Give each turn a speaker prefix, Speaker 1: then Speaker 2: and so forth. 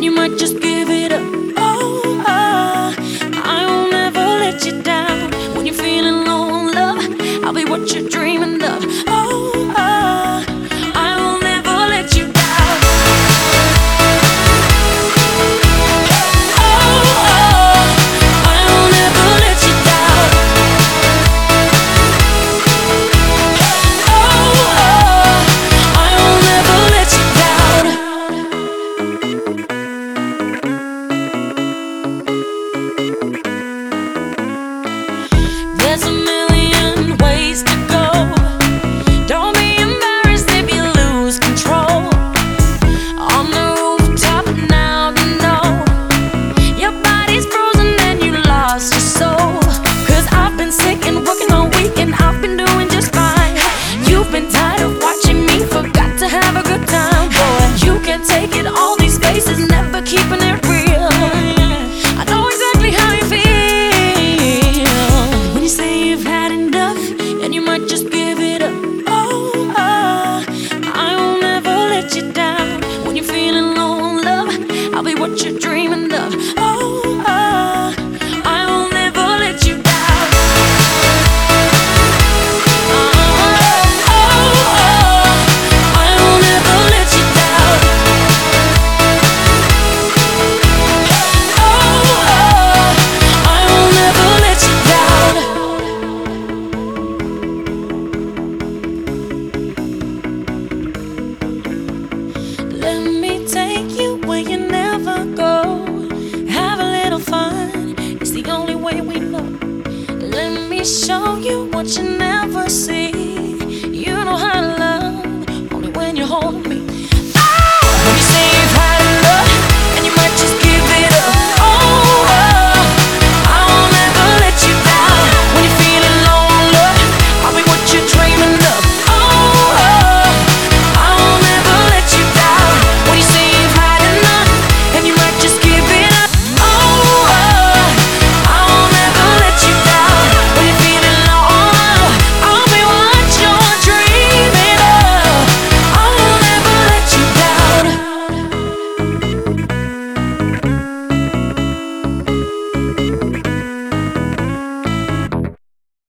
Speaker 1: you might just give it up. Oh, I will never let you down. When you're feeling low on love, I'll be what you're dreaming of. Oh, I will never let you down. Oh, I will never let you down. Oh, I will never let you down. There's a million ways to go. Don't be embarrassed if you lose control. On the rooftop now to know your body's frozen and you lost your soul. 'Cause I've been sick and working all week and I've been doing just fine. You've been tired of watching me, forgot to have a good time. Boy, you can't take it, all these faces never keeping it real. I know exactly how you feel when you say you've had enough and you might just give it up. Oh, I will never let you down. When you're feeling low on love, I'll be what you're dreaming of. Oh, I will never let you down. I will never let you down. I will never let you down. Let me take you where you never go. Have a little fun, it's the only way we know. Let me show you what you never see.